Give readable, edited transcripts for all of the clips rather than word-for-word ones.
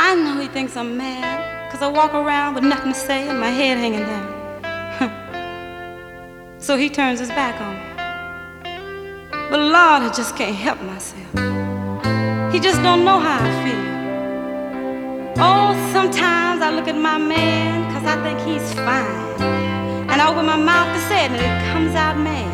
I know he thinks I'm mad, 'cause I walk around with nothing to say and my head hanging down. So he turns his back on me. But Lord, I just can't help myself. He just don't know how I feel. Oh, sometimes I look at my man, 'cause I think he's fine, and I open my mouth to say it and it comes out mad.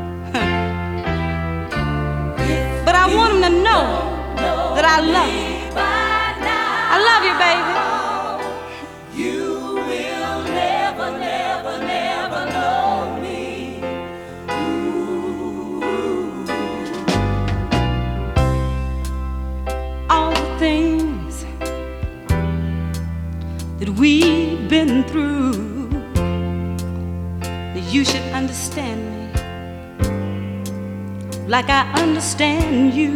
But I want him to know that I love him. I love you, baby. You will never, never, never know me. Ooh. All the things that we've been through, that you should understand me like I understand you.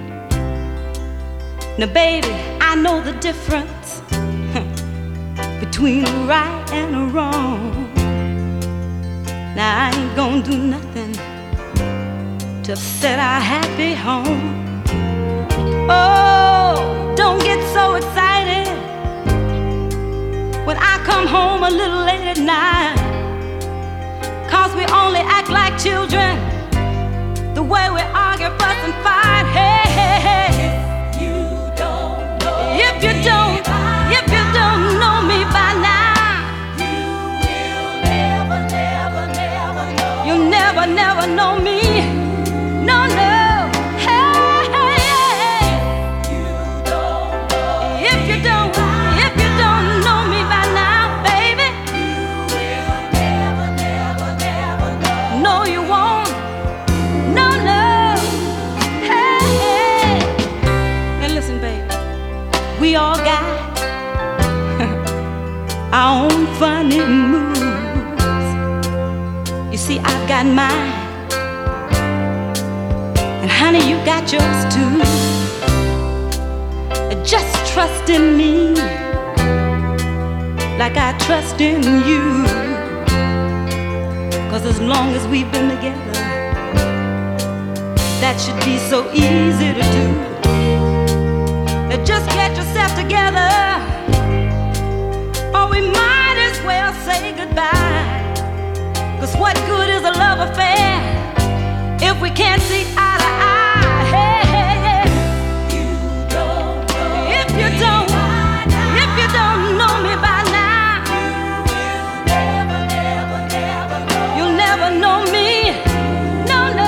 Now, baby, I know the difference between a right and a wrong. Now, I ain't gonna do nothing to upset our happy home. Oh, don't get so excited when I come home a little late at night, 'cause we only act like children the way we argue, fuss, and fight. Hey, hey, hey. If you don't know me by now, you will never, never, never know. You'll never, never know me. No, no. Hey, hey, hey. You don't know. If you don't know me by now, baby, you will never, never, never know. No, you won't. No, no. Hey, hey. Now listen, baby. We all got our own funny moves. You see, I've got mine, and honey, you got yours too. Just trust in me like I trust in you, 'cause as long as we've been together, that should be so easy to do. Just get yourself together, or we might as well say goodbye. 'Cause what good is a love affair if we can't see eye to eye? Hey, hey, hey. You don't know. If you don't know me by now, you will never, never, never know. You'll never know me. No, no.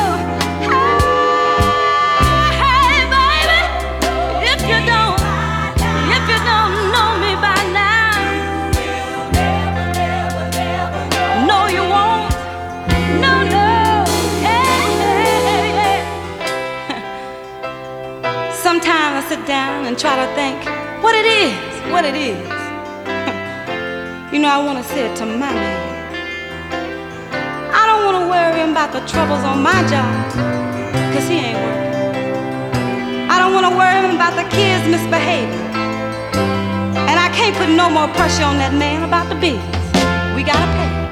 Hey, baby. If you don't know me by now, You will never, never, never know. no, you won't. No, no. Hey, hey, hey. Sometimes I sit down and try to think what it is. You know, I want to say it to my man. I don't want to worry him about the troubles on my job, 'cause he ain't working. I don't want to worry him about the kids misbehaving. And I can't put no more pressure on that man about the bills. We gotta pay.